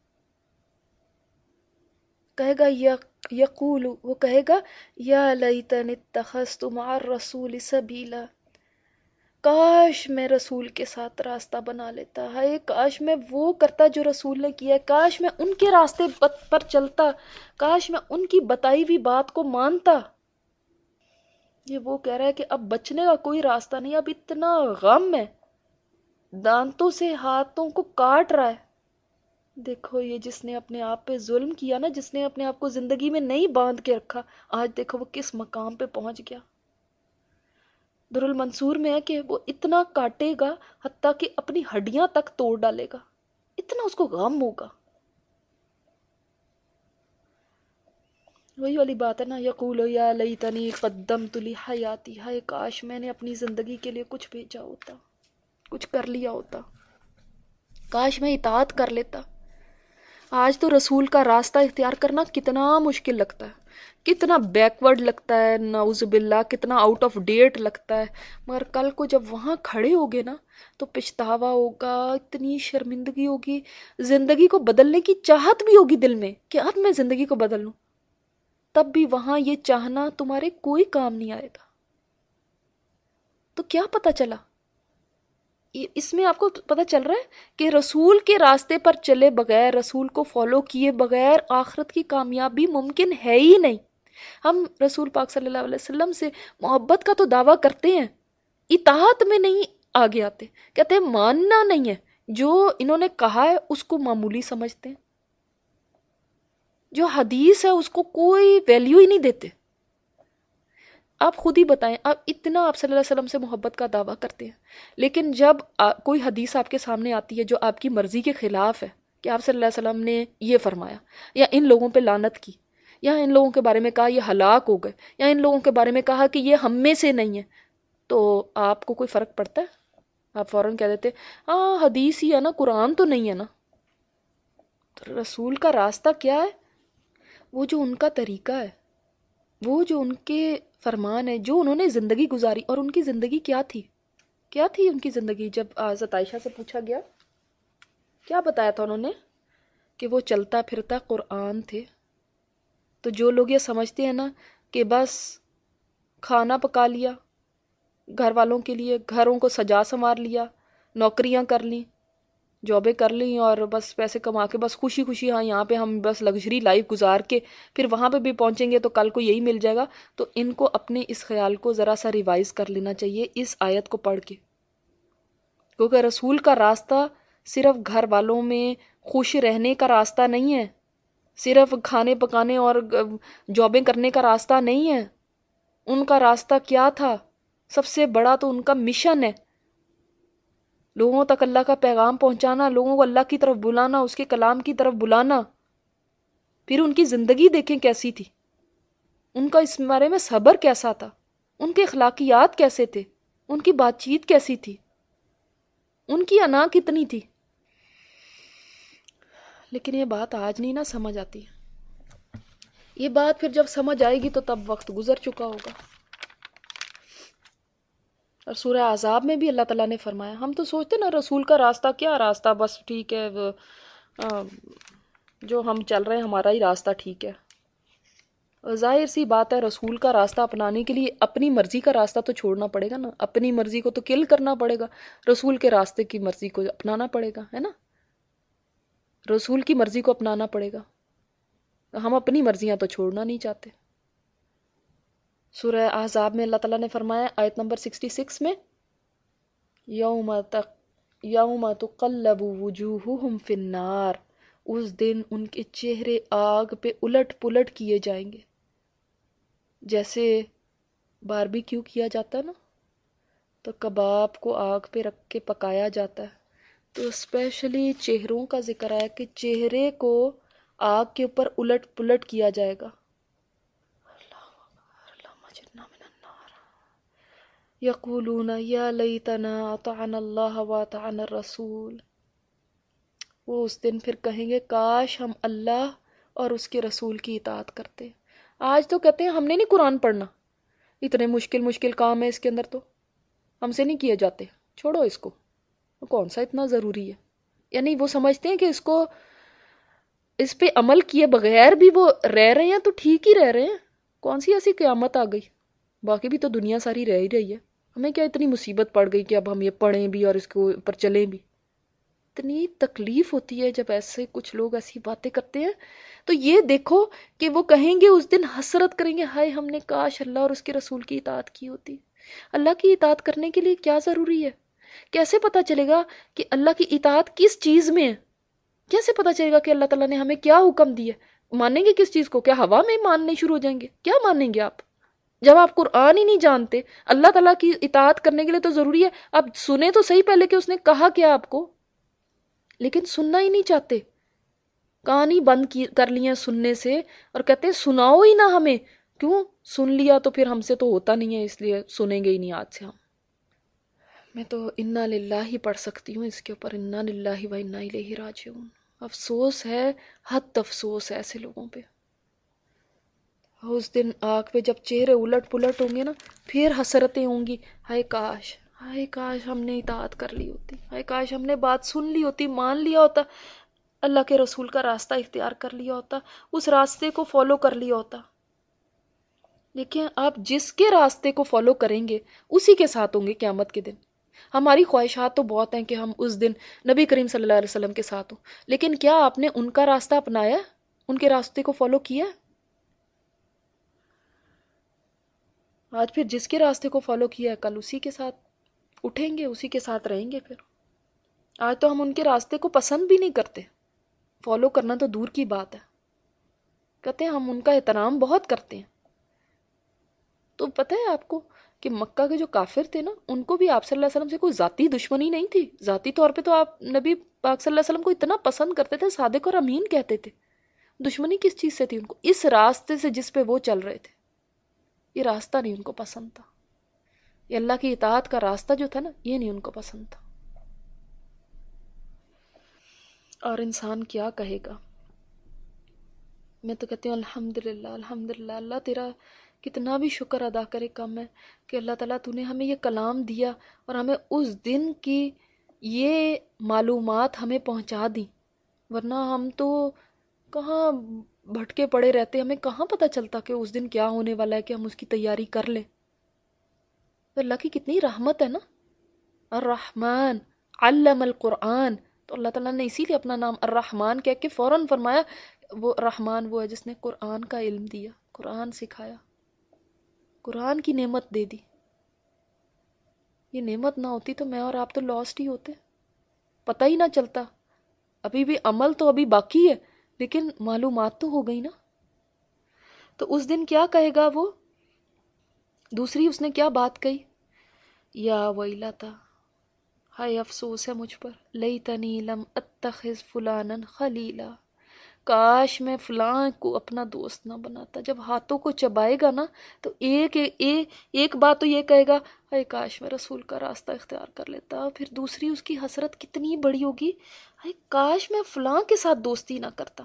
Speaker 3: کہے گا یا یقول، وہ کہے گا یا لیتنی اتخذت مع الرسول سبیلا، کاش میں رسول کے ساتھ راستہ بنا لیتا، ہے کاش میں وہ کرتا جو رسول نے کیا ہے، کاش میں ان کے راستے پر چلتا، کاش میں ان کی بتائی ہوئی بات کو مانتا. یہ وہ کہہ رہا ہے کہ اب بچنے کا کوئی راستہ نہیں، اب اتنا غم ہے، دانتوں سے ہاتھوں کو کاٹ رہا ہے. دیکھو یہ جس نے اپنے آپ پہ ظلم کیا نا، جس نے اپنے آپ کو زندگی میں نہیں باندھ کے رکھا، آج دیکھو وہ کس مقام پہ پہنچ گیا. در المنصور میں ہے کہ وہ اتنا کاٹے گا حتیٰ کہ اپنی ہڈیاں تک توڑ ڈالے گا، اتنا اس کو غم ہوگا. وہی والی بات ہے نا، یقول یا لیتنی قدمت لحیاتی، ہائے کاش میں نے اپنی زندگی کے لیے کچھ بھیجا ہوتا، کچھ کر لیا ہوتا، کاش میں اطاعت کر لیتا. آج تو رسول کا راستہ اختیار کرنا کتنا مشکل لگتا ہے، کتنا بیکورڈ لگتا ہے، نعوذ باللہ کتنا آؤٹ آف ڈیٹ لگتا ہے. مگر کل کو جب وہاں کھڑے ہوگے نا تو پچھتاوا ہوگا، اتنی شرمندگی ہوگی، زندگی کو بدلنے کی چاہت بھی ہوگی دل میں کہ اب میں زندگی کو بدل لوں. تب بھی وہاں یہ چاہنا تمہارے کوئی کام نہیں آئے گا. تو کیا پتا چلا؟ اس میں آپ کو پتہ چل رہا ہے کہ رسول کے راستے پر چلے بغیر، رسول کو فالو کیے بغیر آخرت کی کامیابی ممکن ہے ہی نہیں. ہم رسول پاک صلی اللہ علیہ وسلم سے محبت کا تو دعویٰ کرتے ہیں، اطاعت میں نہیں آگے آتے، کہتے ہیں ماننا نہیں ہے، جو انہوں نے کہا ہے اس کو معمولی سمجھتے ہیں، جو حدیث ہے اس کو کوئی ویلیو ہی نہیں دیتے. آپ خود ہی بتائیں، آپ اتنا آپ صلی اللہ علیہ وسلم سے محبت کا دعویٰ کرتے ہیں، لیکن جب کوئی حدیث آپ کے سامنے آتی ہے جو آپ کی مرضی کے خلاف ہے کہ آپ صلی اللہ علیہ وسلم نے یہ فرمایا، یا ان لوگوں پہ لعنت کی، یا ان لوگوں کے بارے میں کہا یہ ہلاک ہو گئے، یا ان لوگوں کے بارے میں کہا کہ یہ ہم میں سے نہیں ہے، تو آپ کو کوئی فرق پڑتا ہے؟ آپ فوراً کہہ دیتے ہاں حدیث ہی ہے نا، قرآن تو نہیں ہے نا. تو رسول کا راستہ کیا ہے؟ وہ جو ان کا طریقہ ہے، وہ جو ان کے فرمان ہے، جو انہوں نے زندگی گزاری. اور ان کی زندگی کیا تھی؟ کیا تھی ان کی زندگی؟ جب حضرت عائشہ سے پوچھا گیا کیا بتایا تھا انہوں نے؟ کہ وہ چلتا پھرتا قرآن تھے. تو جو لوگ یہ سمجھتے ہیں نا کہ بس کھانا پکا لیا، گھر والوں کے لیے گھروں کو سجا سنوار لیا، نوکریاں کر لیں، جابیں کر لیں، اور بس پیسے کما کے بس خوشی خوشی ہاں یہاں پہ ہم بس لگژری لائف گزار کے پھر وہاں پہ بھی پہنچیں گے تو کل کو یہی مل جائے گا. تو ان کو اپنے اس خیال کو ذرا سا ریوائز کر لینا چاہیے اس آیت کو پڑھ کے، کیونکہ رسول کا راستہ صرف گھر والوں میں خوش رہنے کا راستہ نہیں ہے، صرف کھانے پکانے اور جابیں کرنے کا راستہ نہیں ہے. ان کا راستہ کیا تھا؟ سب سے بڑا تو ان کا مشن ہے، لوگوں تک اللہ کا پیغام پہنچانا، لوگوں کو اللہ کی طرف بلانا، اس کے کلام کی طرف بلانا. پھر ان کی زندگی دیکھیں کیسی تھی، ان کا اس بارے میں صبر کیسا تھا، ان کے اخلاقیات کیسے تھے، ان کی بات چیت کیسی تھی، ان کی انا کتنی تھی. لیکن یہ بات آج نہیں نا سمجھ آتی. یہ بات پھر جب سمجھ آئے گی تو تب وقت گزر چکا ہوگا. اور سورہ احزاب میں بھی اللہ تعالیٰ نے فرمایا، ہم تو سوچتے نا رسول کا راستہ کیا راستہ، بس ٹھیک ہے جو ہم چل رہے ہیں ہمارا ہی راستہ ٹھیک ہے. ظاہر سی بات ہے رسول کا راستہ اپنانے کے لیے اپنی مرضی کا راستہ تو چھوڑنا پڑے گا نا، اپنی مرضی کو تو کل کرنا پڑے گا، رسول کے راستے کی مرضی کو اپنانا پڑے گا، ہے نا، رسول کی مرضی کو اپنانا پڑے گا. ہم اپنی مرضیاں تو چھوڑنا نہیں چاہتے. سورہ احزاب میں اللہ تعالیٰ نے فرمایا آیت نمبر سکسٹی سکس میں، یوم تق یوم تقلب وجوہہم فی النار، اس دن ان کے چہرے آگ پہ الٹ پلٹ کیے جائیں گے. جیسے باربیکیو کیا جاتا ہے نا، تو کباب کو آگ پہ رکھ کے پکایا جاتا ہے، تو اسپیشلی چہروں کا ذکر ہے کہ چہرے کو آگ کے اوپر الٹ پلٹ کیا جائے گا. یقولون یا لیتنا اطعنا اللہ واطعنا الرسول. وہ اس دن پھر کہیں گے کاش ہم اللہ اور اس کے رسول کی اطاعت کرتے. آج تو کہتے ہیں ہم نے نہیں قرآن پڑھنا، اتنے مشکل مشکل کام ہے اس کے اندر، تو ہم سے نہیں کیے جاتے، چھوڑو اس کو، کون سا اتنا ضروری ہے. یعنی وہ سمجھتے ہیں کہ اس کو اس پہ عمل کیے بغیر بھی وہ رہ رہے ہیں تو ٹھیک ہی رہ رہے ہیں. کون سی ایسی قیامت آ گئی؟ باقی بھی تو دنیا ساری رہ ہی رہی ہے، ہمیں کیا اتنی مصیبت پڑ گئی کہ اب ہم یہ پڑھیں بھی اور اس کے اوپر چلیں بھی. اتنی تکلیف ہوتی ہے جب ایسے کچھ لوگ ایسی باتیں کرتے ہیں. تو یہ دیکھو کہ وہ کہیں گے اس دن، حسرت کریں گے، ہائے ہم نے کاش اللہ اور اس کے رسول کی اطاعت کی ہوتی. اللہ کی اطاعت کرنے کے لیے کیا ضروری ہے؟ کیسے پتا چلے گا کہ اللہ کی اطاعت کس چیز میں ہے؟ کیسے پتا چلے گا کہ اللہ تعالیٰ نے ہمیں کیا حکم دیا؟ مانیں گے کس چیز کو؟ کیا ہوا میں ماننے شروع ہو جائیں گے؟ کیا مانیں گے آپ جب آپ قرآن ہی نہیں جانتے؟ اللہ تعالیٰ کی اطاعت کرنے کے لیے تو ضروری ہے آپ سنیں تو صحیح پہلے کہ اس نے کہا کیا آپ کو، لیکن سننا ہی نہیں چاہتے. کان ہی بند کر لیے سننے سے اور کہتے ہیں سناؤ ہی نہ ہمیں. کیوں؟ سن لیا تو پھر ہم سے تو ہوتا نہیں ہے، اس لیے سنیں گے ہی نہیں آج سے ہم. میں تو انا للہ ہی پڑھ سکتی ہوں اس کے اوپر، انا للہ و انا الیہ راجعون. افسوس ہے، حد افسوس ہے ایسے لوگوں پہ. اس دن آگ پہ جب چہرے الٹ پلٹ ہوں گے نا، پھر حسرتیں ہوں گی، ہائے کاش ہائے کاش ہم نے اطاعت کر لی ہوتی، ہائے کاش ہم نے بات سن لی ہوتی، مان لیا ہوتا، اللہ کے رسول کا راستہ اختیار کر لیا ہوتا، اس راستے کو فالو کر لیا ہوتا. لیکن آپ جس کے راستے کو فالو کریں گے اسی کے ساتھ ہوں گے قیامت کے دن. ہماری خواہشات تو بہت ہیں کہ ہم اس دن نبی کریم صلی اللہ علیہ وسلم کے ساتھ ہوں، لیکن کیا آپ نے ان کا راستہ اپنایا؟ ان کے راستے کو فالو کیا؟ آج پھر جس کے راستے کو فالو کیا ہے کل اسی کے ساتھ اٹھیں گے، اسی کے ساتھ رہیں گے. پھر آج تو ہم ان کے راستے کو پسند بھی نہیں کرتے، فالو کرنا تو دور کی بات ہے. کہتے ہیں ہم ان کا احترام بہت کرتے ہیں. تو پتہ ہے آپ کو کہ مکہ کے جو کافر تھے نا، ان کو بھی آپ صلی اللہ علیہ وسلم سے کوئی ذاتی دشمنی نہیں تھی. ذاتی طور پہ تو آپ نبی پاک صلی اللہ علیہ وسلم کو اتنا پسند کرتے تھے، صادق اور امین کہتے تھے. دشمنی کس چیز سے تھی ان کو؟ اس راستے سے جس پہ وہ چل رہے تھے. یہ راستہ نہیں ان کو پسند تھا، یہ اللہ کی اطاعت کا راستہ جو تھا نا، یہ نہیں ان کو پسند تھا. اور انسان کیا کہے گا؟ میں تو کہتی ہوں الحمدللہ الحمدللہ، اللہ تیرا کتنا بھی شکر ادا کرے کم ہے کہ اللہ تعالیٰ تو نے ہمیں یہ کلام دیا اور ہمیں اس دن کی یہ معلومات ہمیں پہنچا دی. ورنہ ہم تو کہاں بھٹکے پڑے رہتے، ہمیں کہاں پتہ چلتا کہ اس دن کیا ہونے والا ہے کہ ہم اس کی تیاری کر لیں. تو اللہ کی کتنی رحمت ہے نا. الرحمن علم القرآن، تو اللہ تعالیٰ نے اسی لیے اپنا نام الرحمن کہہ کے فوراً فرمایا وہ رحمان وہ ہے جس نے قرآن کا علم دیا، قرآن سکھایا، قرآن کی نعمت دے دی. یہ نعمت نہ ہوتی تو میں اور آپ تو لاسٹ ہی ہوتے، پتہ ہی نہ چلتا. ابھی بھی عمل تو ابھی باقی ہے لیکن معلومات تو ہو گئی نا. تو اس دن کیا کہے گا وہ؟ دوسری اس نے کیا بات کہی؟ یا ویلتا، ہائے افسوس ہے مجھ پر، لیتنی لم اتخذ فلانا خلیلا، کاش میں فلاں کو اپنا دوست نہ بناتا. جب ہاتھوں کو چبائے گا نا تو ایک ایک ایک بات تو یہ کہے گا ہائے کاش میں رسول کا راستہ اختیار کر لیتا. پھر دوسری اس کی حسرت کتنی بڑی ہوگی، ہائے کاش میں فلاں کے ساتھ دوستی نہ کرتا.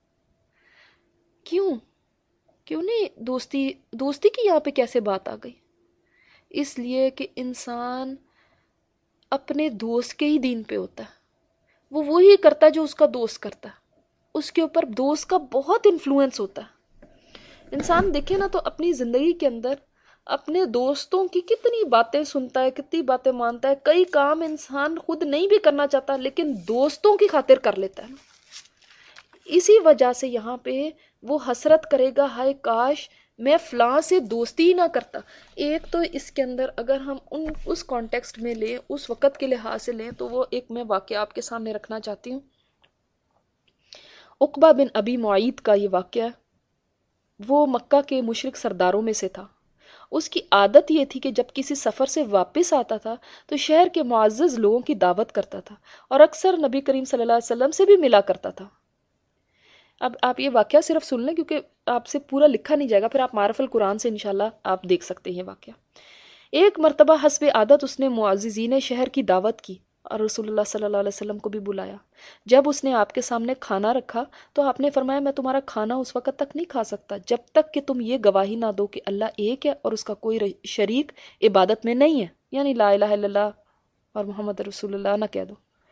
Speaker 3: کیوں کیوں نہیں دوستی دوستی کی یہاں پہ کیسے بات آ گئی؟ اس لیے کہ انسان اپنے دوست کے ہی دین پہ ہوتا ہے، وہ وہی کرتا ہے جو اس کا دوست کرتا ہے. اس کے اوپر دوست کا بہت انفلوئنس ہوتا ہے. انسان دیکھے نا تو اپنی زندگی کے اندر اپنے دوستوں کی کتنی باتیں سنتا ہے، کتنی باتیں مانتا ہے. کئی کام انسان خود نہیں بھی کرنا چاہتا لیکن دوستوں کی خاطر کر لیتا ہے. اسی وجہ سے یہاں پہ وہ حسرت کرے گا ہائے کاش میں فلاں سے دوستی ہی نہ کرتا. ایک تو اس کے اندر اگر ہم ان اس کانٹیکسٹ میں لیں، اس وقت کے لحاظ سے لیں، تو وہ ایک میں واقعہ آپ کے سامنے رکھنا چاہتی ہوں. عقبہ بن ابی معیط کا یہ واقعہ ہے. وہ مکہ کے مشرک سرداروں میں سے تھا اس کی عادت یہ تھی کہ جب کسی سفر سے واپس آتا تھا تو شہر کے معزز لوگوں کی دعوت کرتا تھا اور اکثر نبی کریم صلی اللہ علیہ وسلم سے بھی ملا کرتا تھا۔ اب آپ یہ واقعہ صرف سن لیں کیونکہ آپ سے پورا لکھا نہیں جائے گا، پھر آپ معرف القرآن سے انشاءاللہ آپ دیکھ سکتے ہیں واقعہ۔ ایک مرتبہ حسب عادت اس نے معززین شہر کی دعوت کی اور رسول اللہ صلی اللہ علیہ وسلم کو بھی بلایا۔ جب اس نے آپ کے سامنے کھانا رکھا تو آپ نے فرمایا میں تمہارا کھانا اس وقت تک نہیں کھا سکتا جب تک کہ تم یہ گواہی نہ دو کہ اللہ ایک ہے اور اس کا کوئی شریک عبادت میں نہیں ہے، یعنی لا الہ الا اللہ اور محمد رسول اللہ نہ کہہ دو۔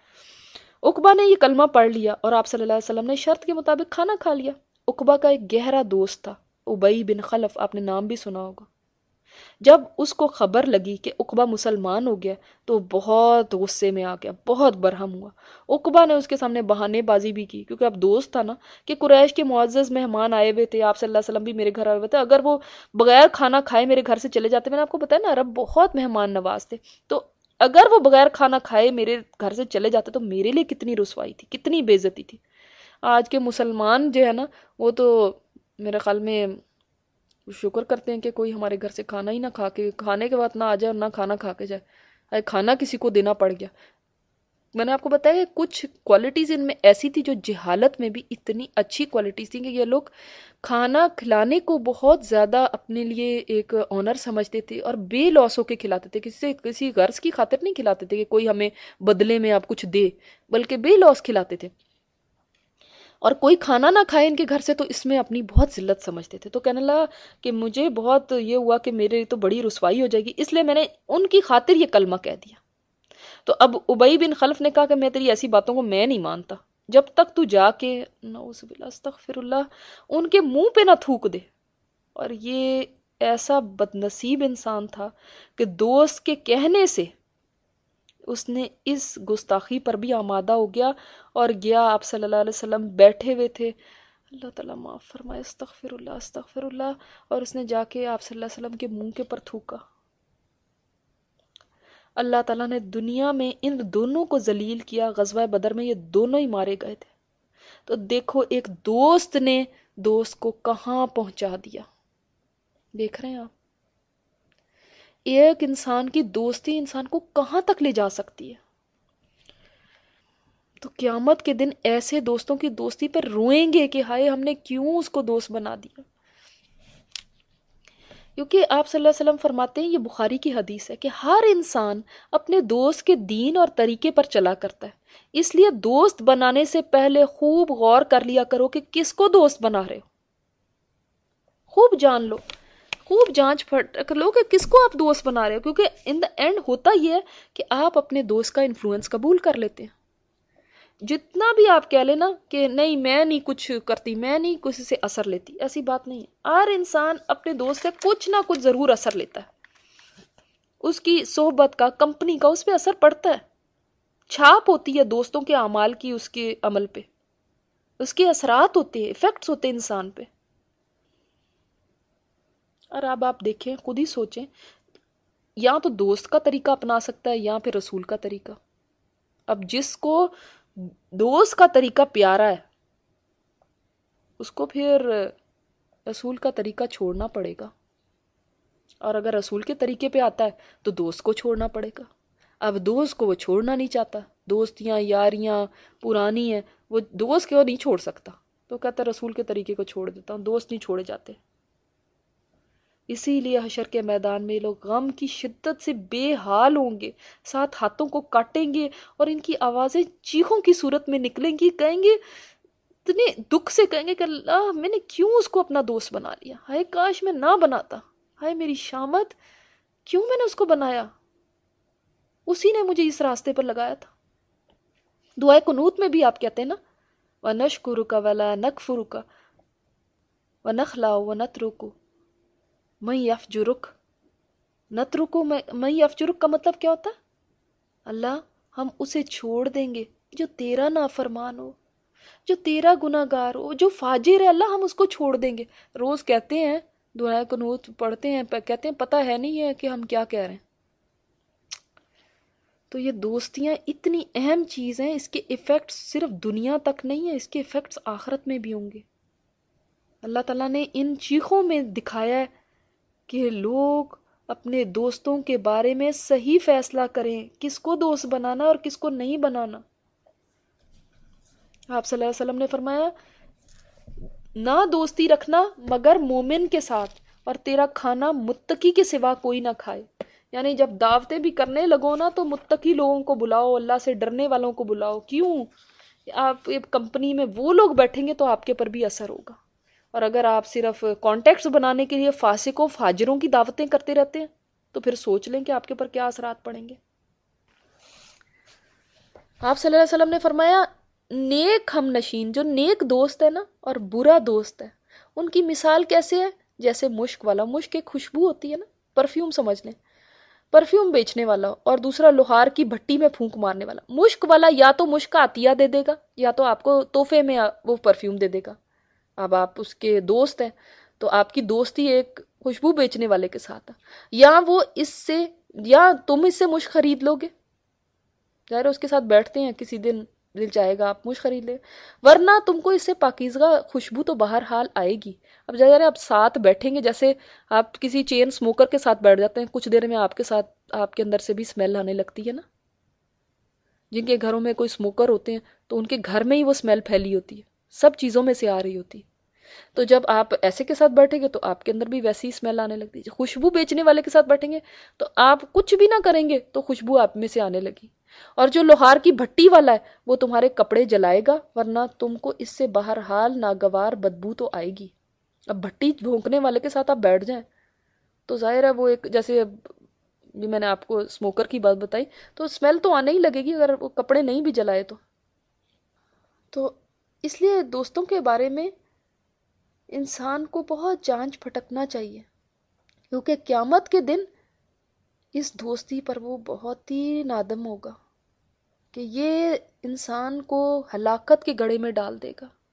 Speaker 3: عقبہ نے یہ کلمہ پڑھ لیا اور آپ صلی اللہ علیہ وسلم نے شرط کے مطابق کھانا کھا لیا۔ عقبہ کا ایک گہرا دوست تھا، ابی بن خلف، آپ نے نام بھی سنا ہوگا۔ جب اس کو خبر لگی کہ عقبہ مسلمان ہو گیا تو بہت غصے میں آ گیا، بہت برہم ہوا۔ عقبہ نے اس کے سامنے بہانے بازی بھی کی کیونکہ اب دوست تھا نا، کہ قریش کے معزز مہمان آئے ہوئے تھے، آپ صلی اللہ علیہ وسلم بھی میرے گھر آئے ہوئے تھے، اگر وہ بغیر کھانا کھائے میرے گھر سے چلے جاتے، میں نے آپ کو بتایا نا عرب بہت مہمان نواز تھے، تو اگر وہ بغیر کھانا کھائے میرے گھر سے چلے جاتے تو میرے لیے کتنی رسوائی تھی، کتنی بے عزتی تھی۔ آج کے مسلمان جو ہے نا وہ تو میرے خیال میں شکر کرتے ہیں کہ کوئی ہمارے گھر سے کھانا ہی نہ کھا کے، کھانے کے وقت نہ آ جائے اور نہ کھانا کھا کے جائے، کھانا کسی کو دینا پڑ گیا۔ میں نے آپ کو بتایا کچھ کوالٹیز ان میں ایسی تھی جو جہالت میں بھی اتنی اچھی کوالٹیز تھیں کہ یہ لوگ کھانا کھلانے کو بہت زیادہ اپنے لیے ایک آنر سمجھتے تھے اور بے لوس ہو کے کھلاتے تھے، کسی سے کسی غرض کی خاطر نہیں کھلاتے تھے کہ کوئی ہمیں بدلے میں آپ کچھ دے، بلکہ بے لوس کھلاتے تھے۔ اور کوئی کھانا نہ کھائے ان کے گھر سے تو اس میں اپنی بہت ذلت سمجھتے تھے، تو کہنے لگا کہ مجھے بہت یہ ہوا کہ میرے تو بڑی رسوائی ہو جائے گی، اس لیے میں نے ان کی خاطر یہ کلمہ کہہ دیا۔ تو اب ابی بن خلف نے کہا کہ میں تیری ایسی باتوں کو میں نہیں مانتا جب تک تو جا کے نعوذ باللہ استغفر اللہ ان کے منہ پہ نہ تھوک دے۔ اور یہ ایسا بدنصیب انسان تھا کہ دوست کے کہنے سے اس نے اس گستاخی پر بھی آمادہ ہو گیا اور گیا، آپ صلی اللہ علیہ وسلم بیٹھے ہوئے تھے، اللہ تعالیٰ معاف فرمائے، استغفر اللہ استغفر اللہ، اور اس نے جا کے آپ صلی اللہ علیہ وسلم کے منہ کے پر تھوکا۔ اللہ تعالیٰ نے دنیا میں ان دونوں کو ذلیل کیا، غزوہ بدر میں یہ دونوں ہی مارے گئے تھے۔ تو دیکھو ایک دوست نے دوست کو کہاں پہنچا دیا، دیکھ رہے ہیں آپ، ایک انسان کی دوستی انسان کو کہاں تک لے جا سکتی ہے۔ تو قیامت کے دن ایسے دوستوں کی دوستی پر روئیں گے کہ ہائے ہم نے کیوں اس کو دوست بنا دیا۔ کیونکہ آپ صلی اللہ علیہ وسلم فرماتے ہیں، یہ بخاری کی حدیث ہے، کہ ہر انسان اپنے دوست کے دین اور طریقے پر چلا کرتا ہے، اس لیے دوست بنانے سے پہلے خوب غور کر لیا کرو کہ کس کو دوست بنا رہے ہو، خوب جان لو، خوب جانچ پڑھ لو کہ کس کو آپ دوست بنا رہے ہو، کیونکہ ان دا اینڈ ہوتا یہ ہے کہ آپ اپنے دوست کا انفلوئنس قبول کر لیتے ہیں۔ جتنا بھی آپ کہہ لینا کہ نہیں میں نہیں کچھ کرتی، میں نہیں کسی سے اثر لیتی، ایسی بات نہیں ہے۔ ہر انسان اپنے دوست سے کچھ نہ کچھ ضرور اثر لیتا ہے، اس کی صحبت کا، کمپنی کا اس پہ اثر پڑتا ہے، چھاپ ہوتی ہے دوستوں کے اعمال کی اس کے عمل پہ، اس کے اثرات ہوتے ہیں، ایفیکٹس ہوتے ہیں انسان پہ۔ اور اب آپ دیکھیں، خود ہی سوچیں، یا تو دوست کا طریقہ اپنا سکتا ہے یا پھر رسول کا طریقہ۔ اب جس کو دوست کا طریقہ پیارا ہے اس کو پھر رسول کا طریقہ چھوڑنا پڑے گا، اور اگر رسول کے طریقے پہ آتا ہے تو دوست کو چھوڑنا پڑے گا۔ اب دوست کو وہ چھوڑنا نہیں چاہتا، دوستیاں یاریاں پرانی ہیں، وہ دوست کو نہیں چھوڑ سکتا، تو کہتا ہے رسول کے طریقے کو چھوڑ دیتا ہوں، دوست نہیں چھوڑے جاتے۔ اسی لیے حشر کے میدان میں لوگ غم کی شدت سے بے حال ہوں گے، ساتھ ہاتھوں کو کاٹیں گے اور ان کی آوازیں چیخوں کی صورت میں نکلیں گی، کہیں گے اتنے دکھ سے، کہیں گے کہ اللہ میں نے کیوں اس کو اپنا دوست بنا لیا، ہائے کاش میں نہ بناتا، ہائے میری شامت کیوں میں نے اس کو بنایا، اسی نے مجھے اس راستے پر لگایا تھا۔ دعائے قنوت میں بھی آپ کہتے ہیں نا، وَنَشْكُرُكَ وَلَا نَكْفُرُكَ وَنَخْلَعُ وَنَتْرُكُ مَن يَفْجُرُكَ۔ نترکو من یفجرک کا مطلب کیا ہوتا ہے؟ اللہ ہم اسے چھوڑ دیں گے جو تیرا نافرمان ہو، جو تیرا گناہ گار ہو، جو فاجر ہے، اللہ ہم اس کو چھوڑ دیں گے۔ روز کہتے ہیں، دعائے قنوت پڑھتے ہیں، کہتے ہیں پتہ ہے نہیں ہے کہ ہم کیا کہہ رہے ہیں۔ تو یہ دوستیاں اتنی اہم چیز ہیں، اس کے ایفیکٹس صرف دنیا تک نہیں ہیں، اس کے ایفیکٹس آخرت میں بھی ہوں گے۔ اللہ تعالیٰ نے ان چیخوں میں دکھایا ہے کہ لوگ اپنے دوستوں کے بارے میں صحیح فیصلہ کریں، کس کو دوست بنانا اور کس کو نہیں بنانا۔ آپ صلی اللہ علیہ وسلم نے فرمایا نہ دوستی رکھنا مگر مومن کے ساتھ، اور تیرا کھانا متقی کے سوا کوئی نہ کھائے۔ یعنی جب دعوتیں بھی کرنے لگو نا تو متقی لوگوں کو بلاؤ، اللہ سے ڈرنے والوں کو بلاؤ۔ کیوں؟ آپ کمپنی میں وہ لوگ بیٹھیں گے تو آپ کے پر بھی اثر ہوگا۔ اور اگر آپ صرف کانٹیکٹس بنانے کے لیے فاسقوں فاجروں کی دعوتیں کرتے رہتے ہیں تو پھر سوچ لیں کہ آپ کے پر کیا اثرات پڑیں گے۔ آپ صلی اللہ علیہ وسلم نے فرمایا نیک ہم نشین، جو نیک دوست ہے نا اور برا دوست ہے، ان کی مثال کیسے ہے؟ جیسے مشک والا، مشک ایک خوشبو ہوتی ہے نا، پرفیوم سمجھ لیں، پرفیوم بیچنے والا اور دوسرا لوہار کی بھٹی میں پھونک مارنے والا۔ مشک والا یا تو مشک کا عطیہ دے دے گا یا تو آپ کو تحفے میں وہ پرفیوم دے دے گا۔ اب آپ اس کے دوست ہیں تو آپ کی دوستی ایک خوشبو بیچنے والے کے ساتھ ہے، یا وہ اس سے، یا تم اس سے مشک خرید لو گے، ظاہر اس کے ساتھ بیٹھتے ہیں، کسی دن دل چاہے گا آپ مشک خرید لے، ورنہ تم کو اس سے پاکیزگہ خوشبو تو بہرحال آئے گی۔ اب ظاہر آپ ساتھ بیٹھیں گے، جیسے آپ کسی چین سموکر کے ساتھ بیٹھ جاتے ہیں، کچھ دیر میں آپ کے ساتھ آپ کے اندر سے بھی اسمیل آنے لگتی ہے نا۔ جن کے گھروں میں کوئی سموکر ہوتے ہیں تو ان کے گھر میں ہی وہ اسمیل پھیلی ہوتی ہے، سب چیزوں میں سے آ رہی ہوتی ہے۔ تو جب آپ ایسے کے ساتھ بیٹھیں گے تو آپ کے اندر بھی ویسی اسمیل آنے لگتی ہے۔ خوشبو بیچنے والے کے ساتھ بیٹھیں گے تو آپ کچھ بھی نہ کریں گے تو خوشبو آپ میں سے آنے لگی۔ اور جو لوہار کی بھٹی والا ہے وہ تمہارے کپڑے جلائے گا، ورنہ تم کو اس سے بہرحال ناگوار بدبو تو آئے گی۔ اب بھٹی بھونکنے والے کے ساتھ آپ بیٹھ جائیں تو ظاہر ہے وہ ایک، جیسے بھی میں نے آپ کو اسموکر کی بات بتائی، تو اسمیل تو آنے ہی لگے گی اگر وہ کپڑے نہیں بھی جلائے تو۔ تو اس لیے دوستوں کے بارے میں انسان کو بہت جانچ پھٹکنا چاہیے، کیونکہ قیامت کے دن اس دوستی پر وہ بہت ہی نادم ہوگا کہ یہ انسان کو ہلاکت کے گڑھے میں ڈال دے گا۔